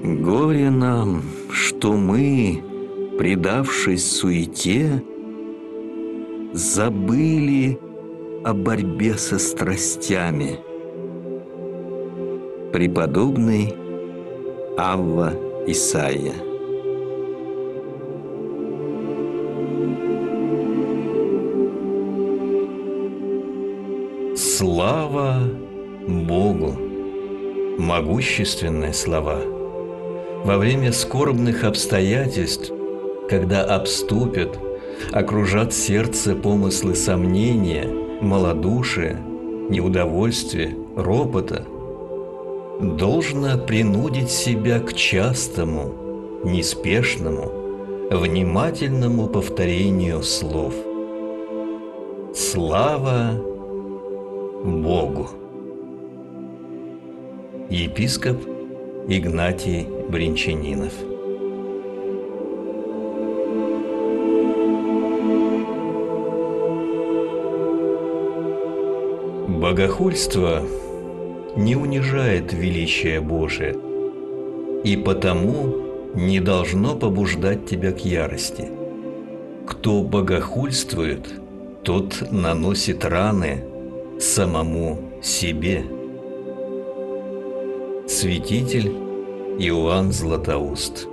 Горе нам, что мы, предавшись суете, забыли о борьбе со страстями. Преподобный Авва Исайя. Слава Богу! Могущественные слова. Во время скорбных обстоятельств, когда обступят, окружат сердце помыслы сомнения, малодушия, неудовольствия, ропота, должно принудить себя к частому, неспешному, внимательному повторению слов. Слава Богу! Епископ Игнатий Бринчанинов. Богохульство не унижает величие Божие и потому не должно побуждать тебя к ярости. Кто богохульствует, тот наносит раны самому себе. Святитель Иоанн Златоуст.